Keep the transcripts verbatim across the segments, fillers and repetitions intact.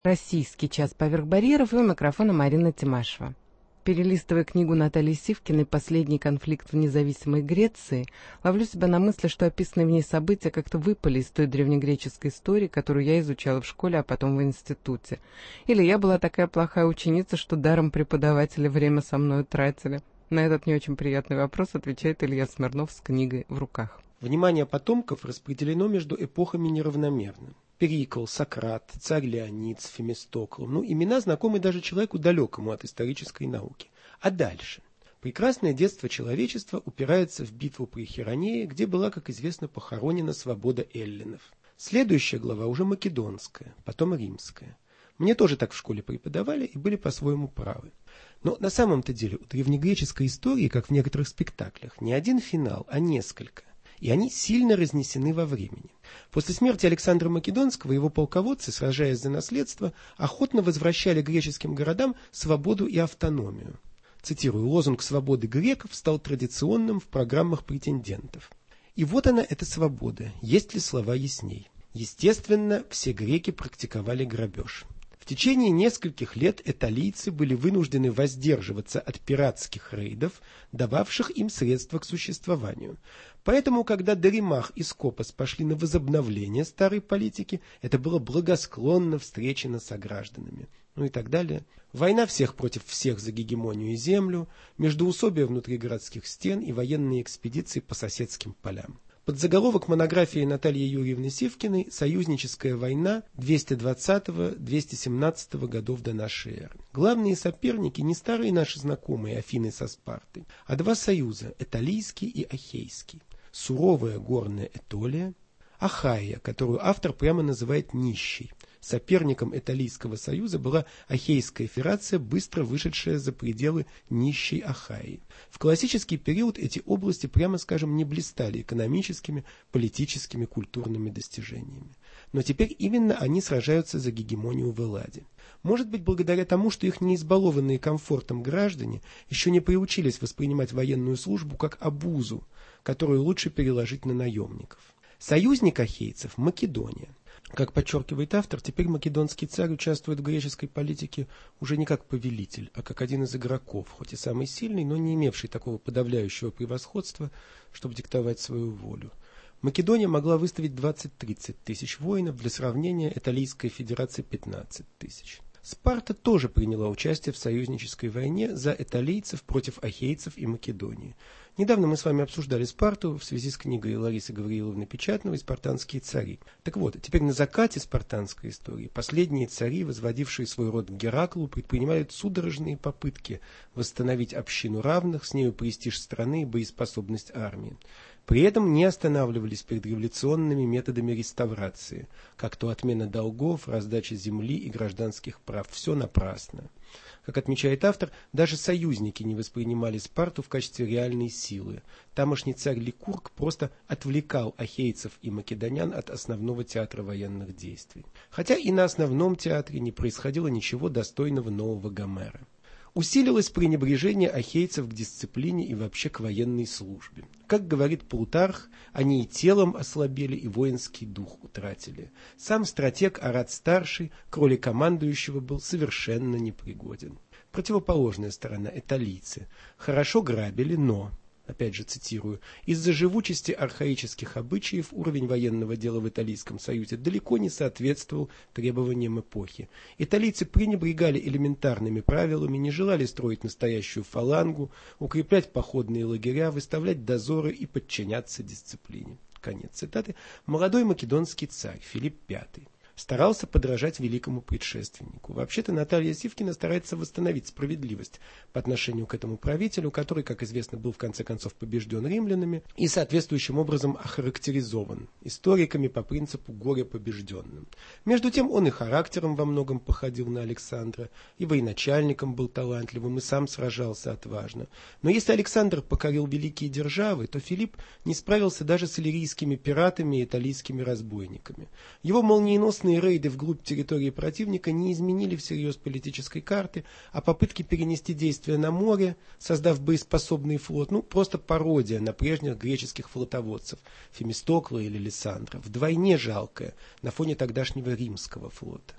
Российский час поверх барьеров, и у микрофона Марина Тимашева. Перелистывая книгу Натальи Сивкиной «Последний конфликт в независимой Греции», ловлю себя на мысли, что описанные в ней события как-то выпали из той древнегреческой истории, которую я изучала в школе, а потом в институте. Или я была такая плохая ученица, что даром преподаватели время со мной тратили. На этот не очень приятный вопрос отвечает Илья Смирнов с книгой в руках. Внимание потомков распределено между эпохами неравномерно. Перикл, Сократ, царь Леонид с Фемистоклом. Ну, имена знакомы даже человеку далекому от исторической науки. А дальше? Прекрасное детство человечества упирается в битву при Херонее, где была, как известно, похоронена свобода эллинов. Следующая глава уже македонская, потом римская. Мне тоже так в школе преподавали и были по-своему правы. Но на самом-то деле у древнегреческой истории, как в некоторых спектаклях, не один финал, а несколько. И они сильно разнесены во времени. После смерти Александра Македонского его полководцы, сражаясь за наследство, охотно возвращали греческим городам свободу и автономию. Цитирую, лозунг свободы греков стал традиционным в программах претендентов. И вот она, эта свобода, есть ли слова ясней. Естественно, все греки практиковали грабеж. В течение нескольких лет италийцы были вынуждены воздерживаться от пиратских рейдов, дававших им средства к существованию. Поэтому, когда Доримах и Скопос пошли на возобновление старой политики, это было благосклонно встречено согражданами. Ну и так далее. Война всех против всех за гегемонию и землю, междоусобия внутри городских стен и военные экспедиции по соседским полям. Подзаголовок монографии Натальи Юрьевны Сивкиной «Союзническая война двести двадцатого — двести семнадцатого годов до нашей эры». Главные соперники не старые наши знакомые Афины со Спартой, а два союза – Этолийский и Ахейский. Суровая горная Этолия, Ахайя, которую автор прямо называет нищей. Соперником Этолийского союза была Ахейская федерация, быстро вышедшая за пределы нищей Ахайи. В классический период эти области, прямо скажем, не блистали экономическими, политическими, культурными достижениями. Но теперь именно они сражаются за гегемонию в Элладе. Может быть, благодаря тому, что их неизбалованные комфортом граждане еще не приучились воспринимать военную службу как обузу, которую лучше переложить на наемников. Союзник ахейцев – Македония. Как подчеркивает автор, теперь македонский царь участвует в греческой политике уже не как повелитель, а как один из игроков, хоть и самый сильный, но не имевший такого подавляющего превосходства, чтобы диктовать свою волю. Македония могла выставить двадцать-тридцать тысяч воинов, для сравнения Этолийская федерация пятнадцать тысяч. Спарта тоже приняла участие в союзнической войне за этолийцев против ахейцев и Македонии. Недавно мы с вами обсуждали Спарту в связи с книгой Ларисы Гавриловны Печатновой «Спартанские цари». Так вот, теперь на закате спартанской истории последние цари, возводившие свой род к Гераклу, предпринимают судорожные попытки восстановить общину равных, с нею престиж страны и боеспособность армии. При этом не останавливались перед революционными методами реставрации, как то отмена долгов, раздача земли и гражданских прав. Все напрасно. Как отмечает автор, даже союзники не воспринимали Спарту в качестве реальной силы. Тамошний царь Ликург просто отвлекал ахейцев и македонян от основного театра военных действий. Хотя и на основном театре не происходило ничего достойного нового Гомера. Усилилось пренебрежение ахейцев к дисциплине и вообще к военной службе. Как говорит Плутарх, они и телом ослабели, и воинский дух утратили. Сам стратег Арат-старший к роли командующего был совершенно непригоден. Противоположная сторона – этолийцы. Хорошо грабили, но... Опять же цитирую, из-за живучести архаических обычаев уровень военного дела в Италийском союзе далеко не соответствовал требованиям эпохи. Италийцы пренебрегали элементарными правилами, не желали строить настоящую фалангу, укреплять походные лагеря, выставлять дозоры и подчиняться дисциплине. Конец цитаты. Молодой македонский царь Филипп Пятый старался подражать великому предшественнику. Вообще-то Наталья Сивкина старается восстановить справедливость по отношению к этому правителю, который, как известно, был в конце концов побежден римлянами и соответствующим образом охарактеризован историками по принципу «горе побежденным». Между тем он и характером во многом походил на Александра, и военачальником был талантливым, и сам сражался отважно. Но если Александр покорил великие державы, то Филипп не справился даже с иллирийскими пиратами и италийскими разбойниками. Его молниеносные рейды вглубь территории противника не изменили всерьез политической карты, а попытки перенести действия на море, создав боеспособный флот, ну просто пародия на прежних греческих флотоводцев Фемистокла или Лисандра, вдвойне жалкая на фоне тогдашнего римского флота.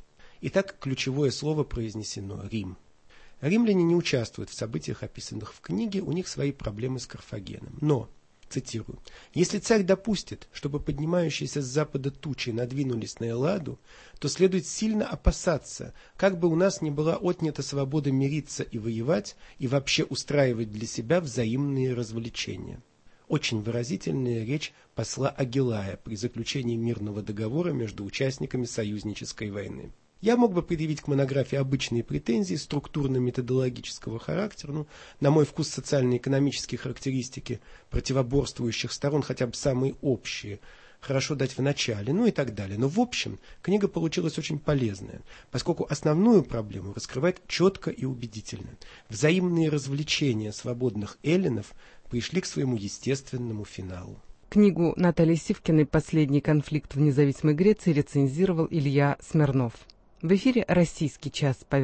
Итак, ключевое слово произнесено – Рим. Римляне не участвуют в событиях, описанных в книге, у них свои проблемы с Карфагеном. Но, цитирую, «если царь допустит, чтобы поднимающиеся с запада тучи надвинулись на Элладу, то следует сильно опасаться, как бы у нас не была отнята свобода мириться и воевать, и вообще устраивать для себя взаимные развлечения». Очень выразительная речь посла Агилая при заключении мирного договора между участниками союзнической войны. Я мог бы предъявить к монографии обычные претензии структурно-методологического характера, ну, на мой вкус социально-экономические характеристики противоборствующих сторон, хотя бы самые общие, хорошо дать в начале, ну и так далее. Но в общем, книга получилась очень полезная, поскольку основную проблему раскрывает четко и убедительно. Взаимные развлечения свободных эллинов пришли к своему естественному финалу. Книгу Натальи Сивкиной «Последний конфликт в независимой Греции» рецензировал Илья Смирнов. В эфире «Российский час» по